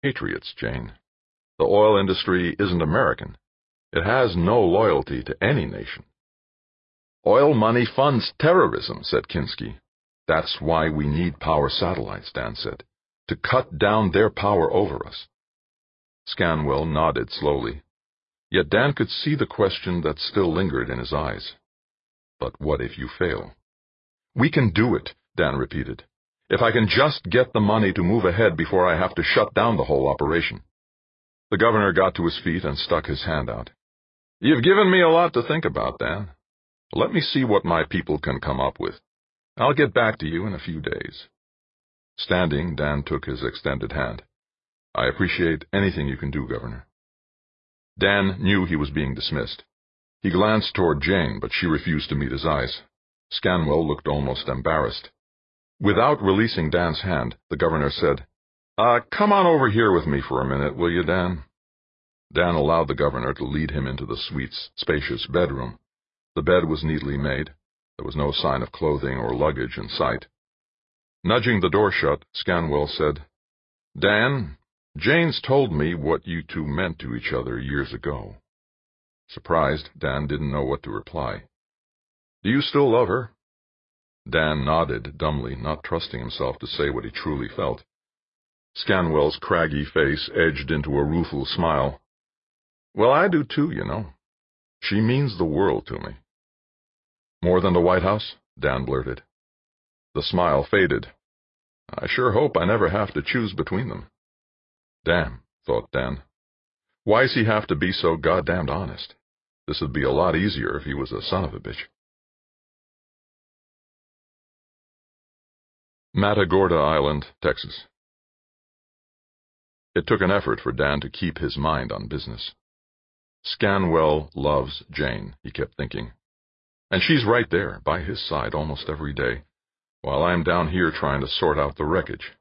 patriots, Jane. The oil industry isn't American. It has no loyalty to any nation. Oil money funds terrorism, said Kinski. That's why we need power satellites, Dan said, to cut down their power over us. Scanwell nodded slowly. Yet Dan could see the question that still lingered in his eyes. But what if you fail? We can do it, Dan repeated. If I can just get the money to move ahead before I have to shut down the whole operation. The governor got to his feet and stuck his hand out. You've given me a lot to think about, Dan. Let me see what my people can come up with. I'll get back to you in a few days. Standing, Dan took his extended hand. I appreciate anything you can do, Governor. Dan knew he was being dismissed. He glanced toward Jane, but she refused to meet his eyes. Scanwell looked almost embarrassed. Without releasing Dan's hand, the governor said, Come on over here with me for a minute, will you, Dan? Dan allowed the governor to lead him into the suite's spacious bedroom. The bed was neatly made. There was no sign of clothing or luggage in sight. Nudging the door shut, Scanwell said, Dan, Jane's told me what you two meant to each other years ago. Surprised, Dan didn't know what to reply. Do you still love her? Dan nodded dumbly, not trusting himself to say what he truly felt. Scanwell's craggy face edged into a rueful smile. Well, I do too, you know. She means the world to me. More than the White House? Dan blurted. The smile faded. I sure hope I never have to choose between them. Damn, thought Dan. Why's he have to be so goddamned honest? This would be a lot easier if he was a son of a bitch. Matagorda Island, Texas. It took an effort for Dan to keep his mind on business. Scanwell loves Jane, he kept thinking. And she's right there, by his side almost every day, while I'm down here trying to sort out the wreckage.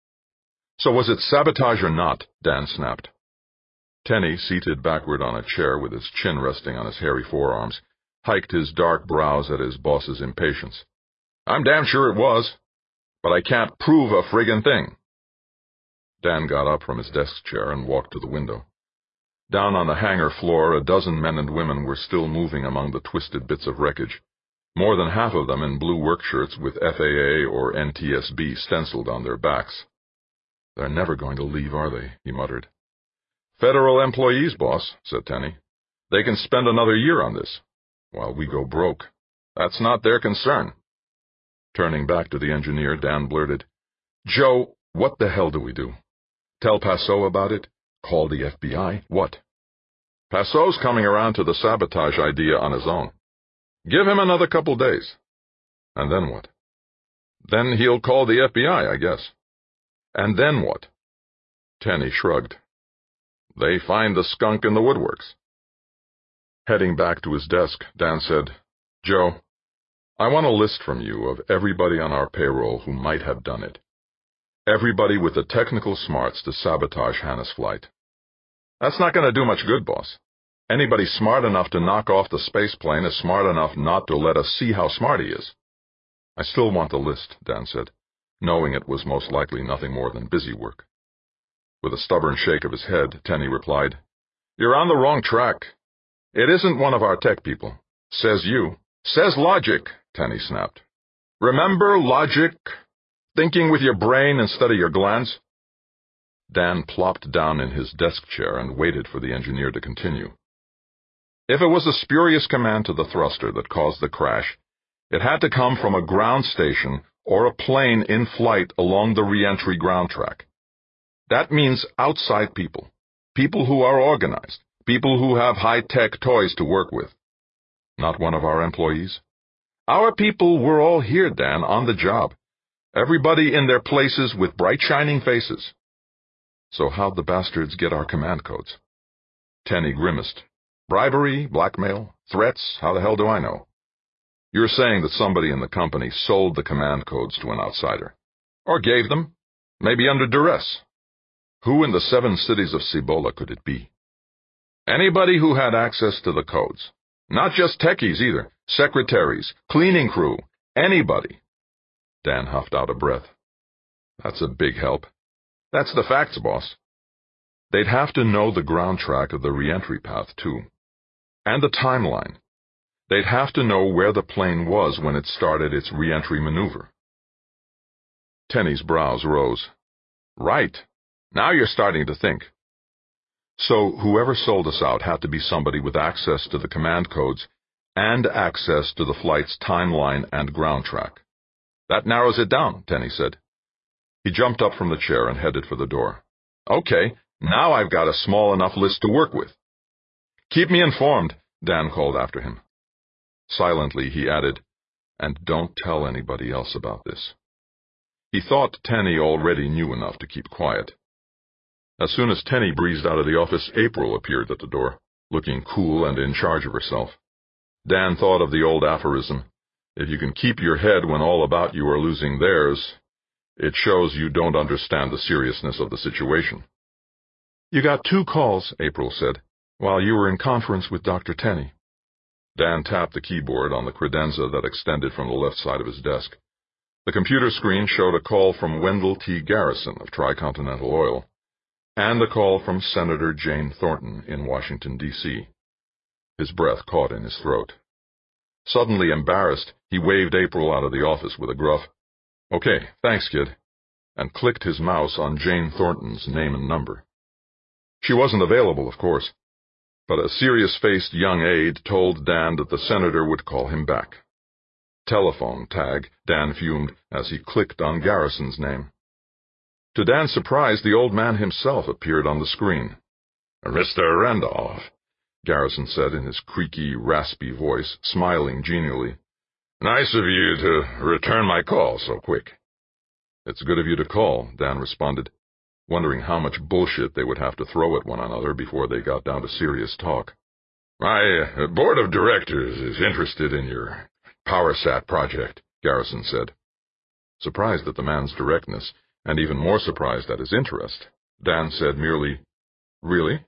So was it sabotage or not? Dan snapped. Tenney, seated backward on a chair with his chin resting on his hairy forearms, hiked his dark brows at his boss's impatience. I'm damn sure it was, but I can't prove a friggin' thing. Dan got up from his desk chair and walked to the window. Down on the hangar floor, a dozen men and women were still moving among the twisted bits of wreckage, more than half of them in blue work shirts with FAA or NTSB stenciled on their backs. They're never going to leave, are they? He muttered. Federal employees, boss, said Tenney. They can spend another year on this, while we go broke. That's not their concern. Turning back to the engineer, Dan blurted, Joe, what the hell do we do? Tell Passot about it? Call the FBI? What? Passot's coming around to the sabotage idea on his own. Give him another couple days. And then what? Then he'll call the FBI, I guess. And then what? Tenney shrugged. They find the skunk in the woodworks. Heading back to his desk, Dan said, Joe, I want a list from you of everybody on our payroll who might have done it. Everybody with the technical smarts to sabotage Hannah's flight. That's not going to do much good, boss. Anybody smart enough to knock off the space plane is smart enough not to let us see how smart he is. I still want the list, Dan said, knowing it was most likely nothing more than busy work. With a stubborn shake of his head, Tenney replied, You're on the wrong track. It isn't one of our tech people. Says you. Says logic, Tenney snapped. Remember logic? Thinking with your brain instead of your glands? Dan plopped down in his desk chair and waited for the engineer to continue. If it was a spurious command to the thruster that caused the crash, it had to come from a ground station or a plane in flight along the re-entry ground track. That means outside people, people who are organized, people who have high-tech toys to work with. Not one of our employees. Our people were all here, Dan, on the job. Everybody in their places with bright shining faces. So how'd the bastards get our command codes? Tenney grimaced. Bribery, blackmail, threats, how the hell do I know? You're saying that somebody in the company sold the command codes to an outsider. Or gave them, maybe under duress. Who in the 7 cities of Cibola could it be? Anybody who had access to the codes. Not just techies either. Secretaries, cleaning crew, anybody. Dan huffed out a breath. That's a big help. That's the facts, boss. They'd have to know the ground track of the re-entry path, too. And the timeline. They'd have to know where the plane was when it started its re-entry maneuver. Tenney's brows rose. Right. Now you're starting to think. So whoever sold us out had to be somebody with access to the command codes and access to the flight's timeline and ground track. That narrows it down, Tenney said. He jumped up from the chair and headed for the door. Okay, now I've got a small enough list to work with. Keep me informed, Dan called after him. Silently, he added, and don't tell anybody else about this. He thought Tenney already knew enough to keep quiet. As soon as Tenney breezed out of the office, April appeared at the door, looking cool and in charge of herself. Dan thought of the old aphorism, if you can keep your head when all about you are losing theirs, it shows you don't understand the seriousness of the situation. You got 2 calls, April said, while you were in conference with Dr. Tenney. Dan tapped the keyboard on the credenza that extended from the left side of his desk. The computer screen showed a call from Wendell T. Garrison of Tricontinental Oil, and a call from Senator Jane Thornton in Washington, D.C. His breath caught in his throat. Suddenly embarrassed, he waved April out of the office with a gruff, "Okay, thanks, kid," and clicked his mouse on Jane Thornton's name and number. She wasn't available, of course, but a serious-faced young aide told Dan that the senator would call him back. Telephone tag, Dan fumed as he clicked on Garrison's name. To Dan's surprise, the old man himself appeared on the screen. "Mr. Randolph," Garrison said in his creaky, raspy voice, smiling genially. "Nice of you to return my call so quick." "It's good of you to call," Dan responded, wondering how much bullshit they would have to throw at one another before they got down to serious talk. "My board of directors is interested in your PowerSat project," Garrison said. Surprised at the man's directness, and even more surprised at his interest, Dan said merely, "Really?"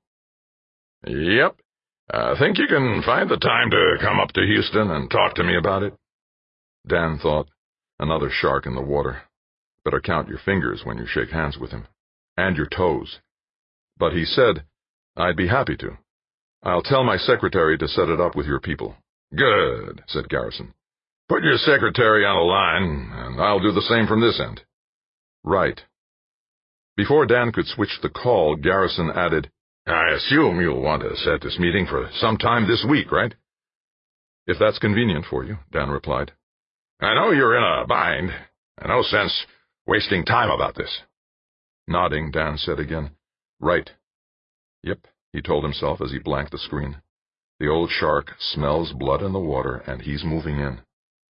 "Yep. Think you can find the time to come up to Houston and talk to me about it?" Dan thought, another shark in the water. Better count your fingers when you shake hands with him. And your toes. But he said, "I'd be happy to. I'll tell my secretary to set it up with your people." "Good," said Garrison. "Put your secretary on a line, and I'll do the same from this end." "Right." Before Dan could switch the call, Garrison added, "I assume you'll want to set this meeting for some time this week, right?" "If that's convenient for you," Dan replied. "I know you're in a bind. No sense wasting time about this." Nodding, Dan said again, "Right." "Yep," he told himself as he blanked the screen. "The old shark smells blood in the water, and he's moving in."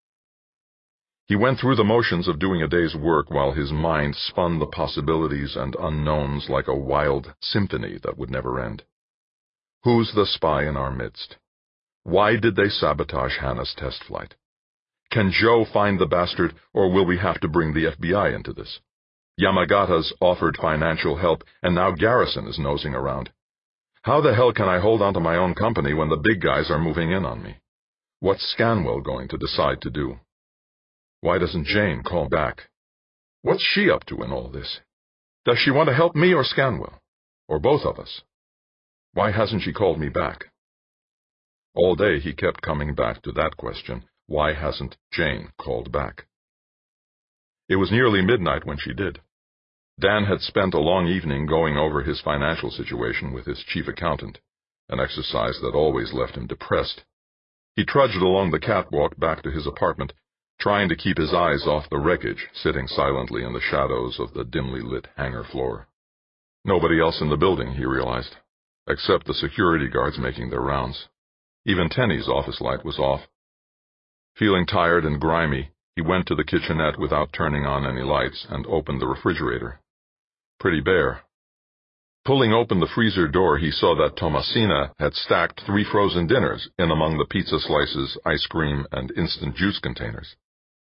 He went through the motions of doing a day's work while his mind spun the possibilities and unknowns like a wild symphony that would never end. Who's the spy in our midst? Why did they sabotage Hannah's test flight? Can Joe find the bastard, or will we have to bring the FBI into this? Yamagata's offered financial help, and now Garrison is nosing around. How the hell can I hold on to my own company when the big guys are moving in on me? What's Scanwell going to decide to do? Why doesn't Jane call back? What's she up to in all this? Does she want to help me or Scanwell? Or both of us? Why hasn't she called me back? All day he kept coming back to that question. Why hasn't Jane called back? It was nearly midnight when she did. Dan had spent a long evening going over his financial situation with his chief accountant, an exercise that always left him depressed. He trudged along the catwalk back to his apartment, trying to keep his eyes off the wreckage sitting silently in the shadows of the dimly lit hangar floor. Nobody else in the building, he realized, except the security guards making their rounds. Even Tenney's office light was off. Feeling tired and grimy, he went to the kitchenette without turning on any lights and opened the refrigerator. Pretty bare. Pulling open the freezer door, he saw that Tomasina had stacked 3 frozen dinners in among the pizza slices, ice cream, and instant juice containers.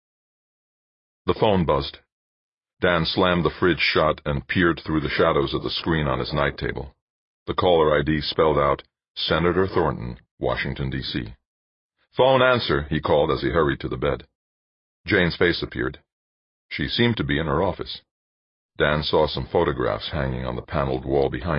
The phone buzzed. Dan slammed the fridge shut and peered through the shadows of the screen on his night table. The caller ID spelled out, Senator Thornton, Washington, D.C. "Phone answer," he called as he hurried to the bed. Jane's face appeared. She seemed to be in her office. Dan saw some photographs hanging on the paneled wall behind